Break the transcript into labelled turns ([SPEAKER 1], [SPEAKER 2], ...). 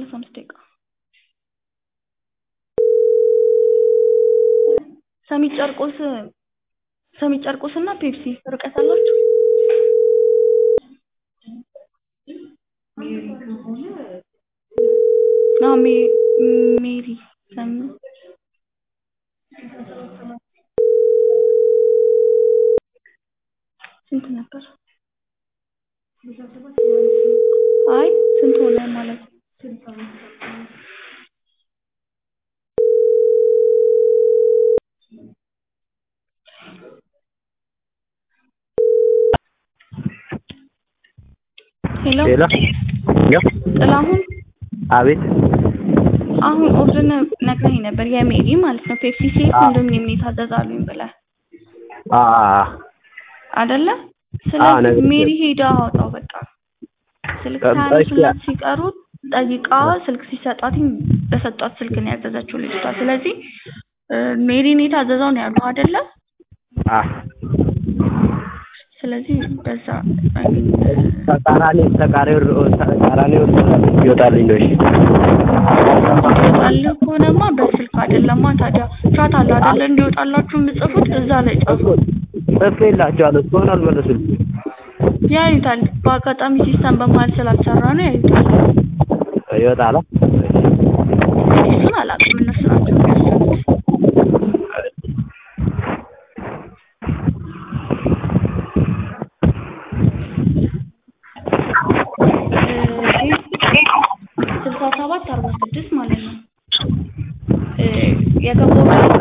[SPEAKER 1] 35 ደቂቃ ሰሚት ጨርቆስና ፔፕሲ ርቀት አላችሁ? ሜሪ ስንት ነበር? አይ ስንት ሆነ ማለት ሄሎ ጥላሁን
[SPEAKER 2] አቤት
[SPEAKER 1] አሁን ኦርደር ነግረኝ ነበር የሜሪ ማለት ነው ፔፕሲ ሴት ኮንዶሚኒየም ነው ታዘዛሉኝ ብለህ አይደለ? ስለዚህ ሜሪ ሄዳ አወጣው በቃ ስልክ ሳይነሱላት ሲቀሩ ጠይቃ ስልክ ሲሰጣትኝ በሰጣት ስልክ ነው ያዘዘችው ልጅቷ። ስለዚህ ሜሪ ነው ታዘዛው ነው ያለው አይደለ? ስለዚህ በዛ
[SPEAKER 2] ተቃራኒ ይወጣልኝ ነው። እሺ
[SPEAKER 1] ይወጣል ከሆነማ በስልክ አይደለማ ታዲያ ቻት አለ አይደለ? እንዲወጣላችሁ የምጽፉት እዛ ላይ ጻፉ።
[SPEAKER 2] ጽፌላችኋለሁ እስካሁን አልመለሱልኝም።
[SPEAKER 1] ያዩታል በአጋጣሚ ሲስተም በመሀል ስላልሰራ ነው ያዩታል።
[SPEAKER 2] ይወጣል
[SPEAKER 1] እሱን አላውቅም እነሱ ናቸው የሚያስቡት። ሰባት 46 ማለት ነው የገባው